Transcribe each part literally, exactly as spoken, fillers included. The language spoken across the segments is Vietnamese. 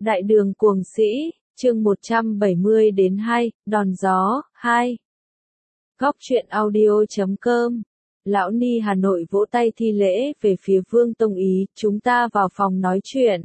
Đại đường cuồng sĩ, chương một trăm bảy mươi đến hai, đòn gió, hai. Góc truyện audio chấm com. Lão Ni Hà Nội vỗ tay thi lễ về phía Vương Tông Ý, chúng ta vào phòng nói chuyện.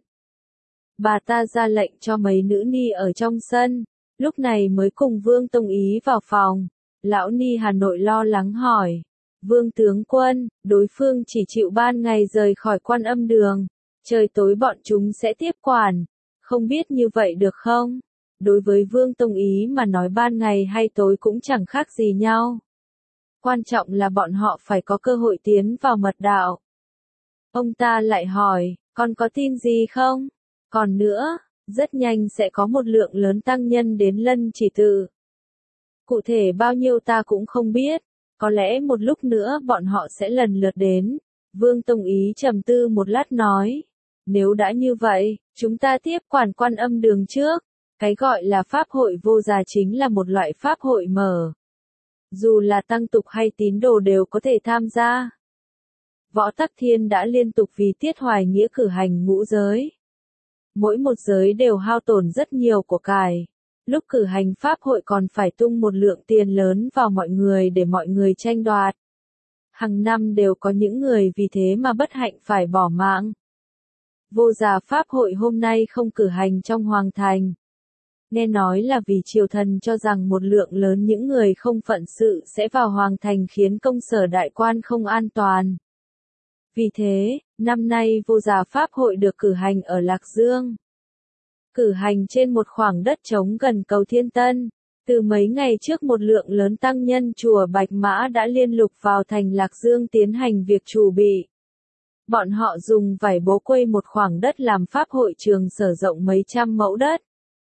Bà ta ra lệnh cho mấy nữ ni ở trong sân, lúc này mới cùng Vương Tông Ý vào phòng. Lão Ni Hà Nội lo lắng hỏi, Vương tướng quân, đối phương chỉ chịu ban ngày rời khỏi Quan Âm đường, trời tối bọn chúng sẽ tiếp quản, không biết như vậy được không? Đối với Vương Tông Ý mà nói ban ngày hay tối cũng chẳng khác gì nhau. Quan trọng là bọn họ phải có cơ hội tiến vào mật đạo. Ông ta lại hỏi, còn có tin gì không? Còn nữa, rất nhanh sẽ có một lượng lớn tăng nhân đến Lân Chỉ Tự. Cụ thể bao nhiêu ta cũng không biết, có lẽ một lúc nữa bọn họ sẽ lần lượt đến. Vương Tông Ý trầm tư một lát nói, nếu đã như vậy, chúng ta tiếp quản Quan Âm đường trước. Cái gọi là pháp hội vô gia chính là một loại pháp hội mở. Dù là tăng tục hay tín đồ đều có thể tham gia. Võ Tắc Thiên đã liên tục vì Tiết Hoài Nghĩa cử hành ngũ giới. Mỗi một giới đều hao tổn rất nhiều của cải. Lúc cử hành pháp hội còn phải tung một lượng tiền lớn vào mọi người để mọi người tranh đoạt. Hàng năm đều có những người vì thế mà bất hạnh phải bỏ mạng. Vô gia pháp hội hôm nay không cử hành trong hoàng thành. Nghe nói là vì triều thần cho rằng một lượng lớn những người không phận sự sẽ vào hoàng thành khiến công sở đại quan không an toàn. Vì thế, năm nay vô gia pháp hội được cử hành ở Lạc Dương. Cử hành trên một khoảng đất trống gần cầu Thiên Tân. Từ mấy ngày trước một lượng lớn tăng nhân chùa Bạch Mã đã liên lục vào thành Lạc Dương tiến hành việc chuẩn bị. Bọn họ dùng vải bố quây một khoảng đất làm pháp hội trường sở rộng mấy trăm mẫu đất.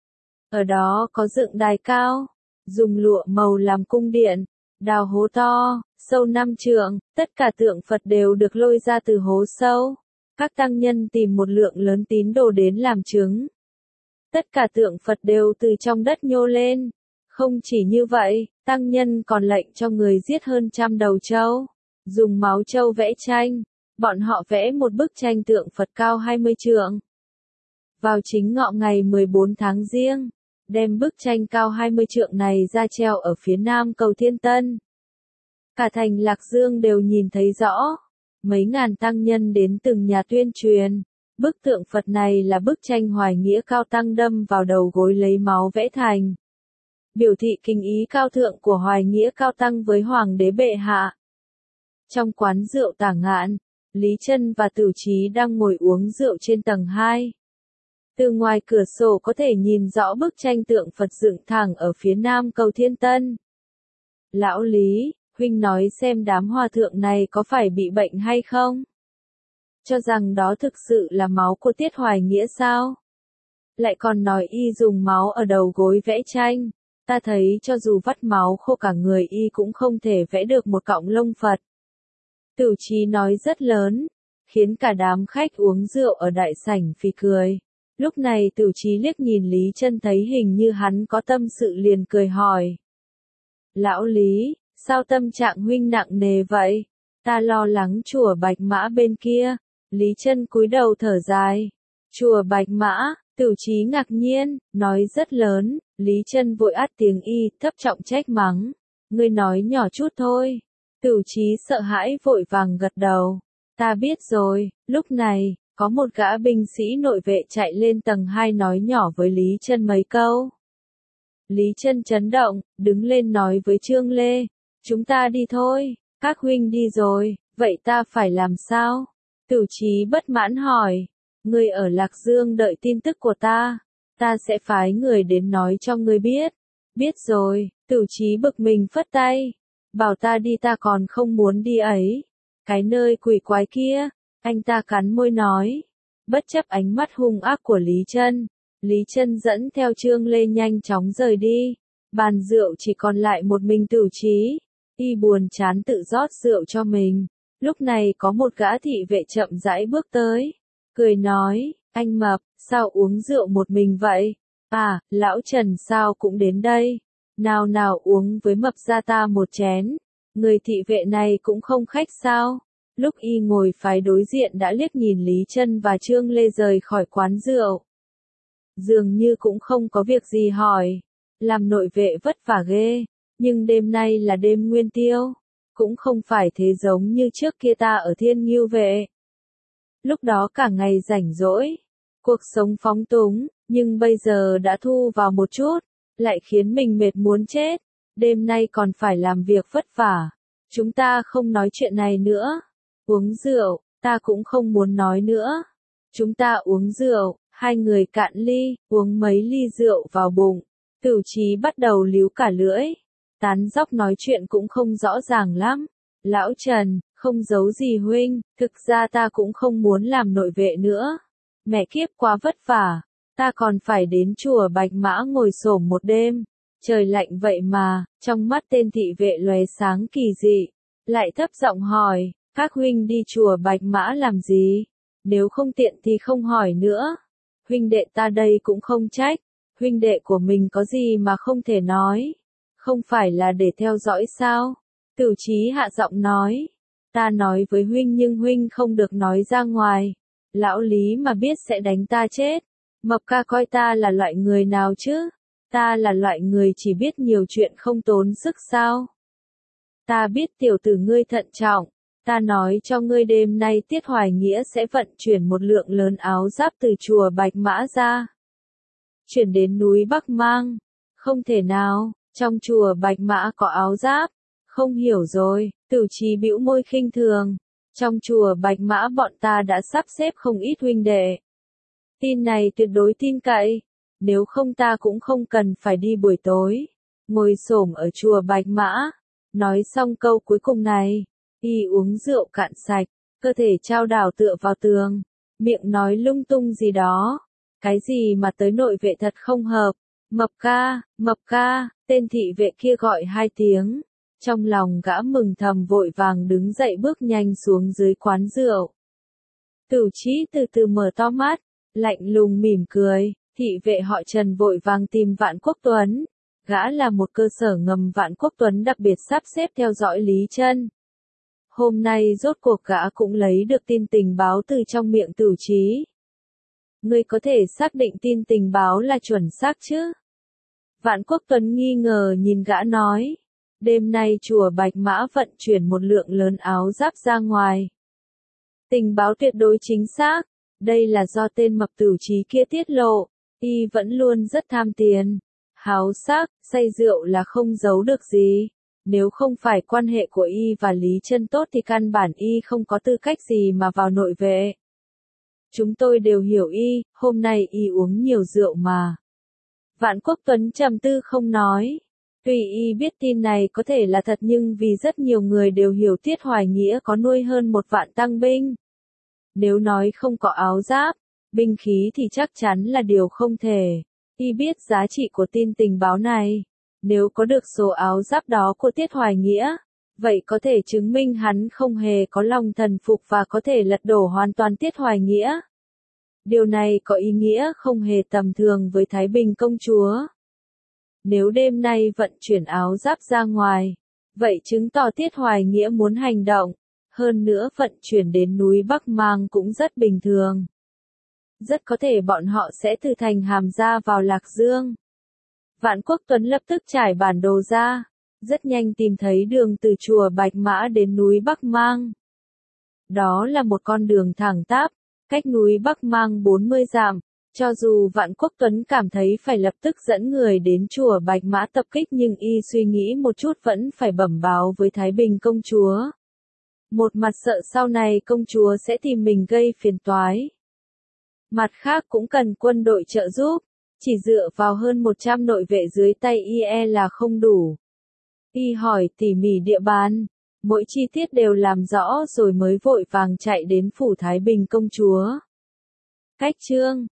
Ở đó có dựng đài cao, dùng lụa màu làm cung điện, đào hố to, sâu năm trượng, tất cả tượng Phật đều được lôi ra từ hố sâu. Các tăng nhân tìm một lượng lớn tín đồ đến làm chứng. Tất cả tượng Phật đều từ trong đất nhô lên. Không chỉ như vậy, tăng nhân còn lệnh cho người giết hơn trăm đầu trâu, dùng máu trâu vẽ tranh. Bọn họ vẽ một bức tranh tượng Phật cao hai mươi trượng. Vào chính ngọ ngày mười bốn tháng Giêng, đem bức tranh cao hai mươi trượng này ra treo ở phía nam cầu Thiên Tân. Cả thành Lạc Dương đều nhìn thấy rõ. Mấy ngàn tăng nhân đến từng nhà tuyên truyền. Bức tượng Phật này là bức tranh Hoài Nghĩa cao tăng đâm vào đầu gối lấy máu vẽ thành. Biểu thị kính ý cao thượng của Hoài Nghĩa cao tăng với Hoàng đế bệ hạ. Trong quán rượu Tả Ngạn, Lý Chân và Tửu Chí đang ngồi uống rượu trên tầng hai. Từ ngoài cửa sổ có thể nhìn rõ bức tranh tượng Phật dựng thẳng ở phía nam cầu Thiên Tân. Lão Lý, huynh nói xem đám hòa thượng này có phải bị bệnh hay không? Cho rằng đó thực sự là máu của Tiết Hoài Nghĩa sao? Lại còn nói y dùng máu ở đầu gối vẽ tranh. Ta thấy cho dù vắt máu khô cả người y cũng không thể vẽ được một cọng lông Phật. Tửu Chí nói rất lớn, khiến cả đám khách uống rượu ở đại sảnh phì cười. Lúc này Tửu Chí liếc nhìn Lý Chân thấy hình như hắn có tâm sự liền cười hỏi. Lão Lý, sao tâm trạng huynh nặng nề vậy? Ta lo lắng chùa Bạch Mã bên kia. Lý Chân cúi đầu thở dài. Chùa Bạch Mã, Tửu Chí ngạc nhiên, nói rất lớn. Lý Chân vội át tiếng y, thấp trọng trách mắng. Ngươi nói nhỏ chút thôi. Tửu Chí sợ hãi vội vàng gật đầu. Ta biết rồi. Lúc này, có một gã binh sĩ nội vệ chạy lên tầng hai nói nhỏ với Lý Chân mấy câu. Lý Chân chấn động, đứng lên nói với Trương Lê. Chúng ta đi thôi, các huynh đi rồi, vậy ta phải làm sao? Tửu Chí bất mãn hỏi. Ngươi ở Lạc Dương đợi tin tức của ta. Ta sẽ phái người đến nói cho ngươi biết. Biết rồi, Tửu Chí bực mình phất tay. Bảo ta đi ta còn không muốn đi ấy. Cái nơi quỷ quái kia, anh ta cắn môi nói. Bất chấp ánh mắt hung ác của Lý Chân, Lý Chân dẫn theo Trương Lê nhanh chóng rời đi. Bàn rượu chỉ còn lại một mình Tửu Chí. Y buồn chán tự rót rượu cho mình. Lúc này có một gã thị vệ chậm rãi bước tới. Cười nói, anh Mập, sao uống rượu một mình vậy? À, lão Trần sao cũng đến đây. Nào nào uống với Mập gia ta một chén. Người thị vệ này cũng không khách sao. Lúc y ngồi phái đối diện đã liếc nhìn Lý Chân và Trương Lê rời khỏi quán rượu. dường như cũng không có việc gì hỏi. Làm nội vệ vất vả ghê, nhưng đêm nay là đêm nguyên tiêu, cũng không phải thế giống như trước kia ta ở Thiên Ngưu vệ. Lúc đó cả ngày rảnh rỗi, cuộc sống phóng túng, nhưng bây giờ đã thu vào một chút, lại khiến mình mệt muốn chết. Đêm nay còn phải làm việc vất vả. Chúng ta không nói chuyện này nữa. Uống rượu, ta cũng không muốn nói nữa. Chúng ta uống rượu, hai người cạn ly, uống mấy ly rượu vào bụng. Tửu Chí bắt đầu líu cả lưỡi. Tán dóc nói chuyện cũng không rõ ràng lắm. Lão Trần, không giấu gì huynh, thực ra ta cũng không muốn làm nội vệ nữa. Mẹ kiếp quá vất vả, ta còn phải đến chùa Bạch Mã ngồi xổm một đêm. Trời lạnh vậy mà, trong mắt tên thị vệ lóe sáng kỳ dị, lại thấp giọng hỏi, các huynh đi chùa Bạch Mã làm gì? Nếu không tiện thì không hỏi nữa. Huynh đệ ta đây cũng không trách, huynh đệ của mình có gì mà không thể nói. Không phải là để theo dõi sao? Tửu Chí hạ giọng nói, ta nói với huynh nhưng huynh không được nói ra ngoài. Lão Lý mà biết sẽ đánh ta chết. Mập ca coi ta là loại người nào chứ? Ta là loại người chỉ biết nhiều chuyện không tốn sức sao? Ta biết tiểu tử ngươi thận trọng. Ta nói cho ngươi đêm nay Tiết Hoài Nghĩa sẽ vận chuyển một lượng lớn áo giáp từ chùa Bạch Mã ra. Chuyển đến núi Bắc Mang. Không thể nào, trong chùa Bạch Mã có áo giáp. Không hiểu rồi, Tửu Chí bĩu môi khinh thường. Trong chùa Bạch Mã bọn ta đã sắp xếp không ít huynh đệ. Tin này tuyệt đối tin cậy. Nếu không ta cũng không cần phải đi buổi tối. Ngồi xổm ở chùa Bạch Mã. Nói xong câu cuối cùng này. Y uống rượu cạn sạch. Cơ thể trao đảo tựa vào tường. Miệng nói lung tung gì đó. Cái gì mà tới nội vệ thật không hợp. Mập ca, mập ca, tên thị vệ kia gọi hai tiếng. Trong lòng gã mừng thầm vội vàng đứng dậy bước nhanh xuống dưới quán rượu. Tửu Chí từ từ mở to mắt, lạnh lùng mỉm cười, thị vệ họ Trần vội vàng tìm Vạn Quốc Tuấn. Gã là một cơ sở ngầm Vạn Quốc Tuấn đặc biệt sắp xếp theo dõi Lý Chân. Hôm nay rốt cuộc gã cũng lấy được tin tình báo từ trong miệng Tửu Chí. Ngươi có thể xác định tin tình báo là chuẩn xác chứ? Vạn Quốc Tuấn nghi ngờ nhìn gã nói. Đêm nay chùa Bạch Mã vận chuyển một lượng lớn áo giáp ra ngoài. Tình báo tuyệt đối chính xác. Đây là do tên mập Tửu Chí kia tiết lộ. Y vẫn luôn rất tham tiền. Háo sắc, say rượu là không giấu được gì. Nếu không phải quan hệ của Y và Lý Chân tốt thì căn bản Y không có tư cách gì mà vào nội vệ. Chúng tôi đều hiểu Y, hôm nay Y uống nhiều rượu mà. Vạn Quốc Tuấn trầm tư không nói. Tuy Y biết tin này có thể là thật nhưng vì rất nhiều người đều hiểu Tiết Hoài Nghĩa có nuôi hơn một vạn tăng binh. Nếu nói không có áo giáp, binh khí thì chắc chắn là điều không thể. Y biết giá trị của tin tình báo này. Nếu có được số áo giáp đó của Tiết Hoài Nghĩa, vậy có thể chứng minh hắn không hề có lòng thần phục và có thể lật đổ hoàn toàn Tiết Hoài Nghĩa. Điều này có ý nghĩa không hề tầm thường với Thái Bình công chúa. Nếu đêm nay vận chuyển áo giáp ra ngoài, vậy chứng tỏ Tiết Hoài Nghĩa muốn hành động. Hơn nữa vận chuyển đến núi Bắc Mang cũng rất bình thường. Rất có thể bọn họ sẽ từ thành Hàm ra vào Lạc Dương. Vạn Quốc Tuấn lập tức trải bản đồ ra, rất nhanh tìm thấy đường từ chùa Bạch Mã đến núi Bắc Mang. Đó là một con đường thẳng tắp, cách núi Bắc Mang bốn mươi dặm. Cho dù Vạn Quốc Tuấn cảm thấy phải lập tức dẫn người đến chùa Bạch Mã tập kích nhưng y suy nghĩ một chút vẫn phải bẩm báo với Thái Bình công chúa. Một mặt sợ sau này công chúa sẽ tìm mình gây phiền toái. Mặt khác cũng cần quân đội trợ giúp, chỉ dựa vào hơn một trăm nội vệ dưới tay y e là không đủ. Y hỏi tỉ mỉ địa bàn, mỗi chi tiết đều làm rõ rồi mới vội vàng chạy đến phủ Thái Bình công chúa. Cách chương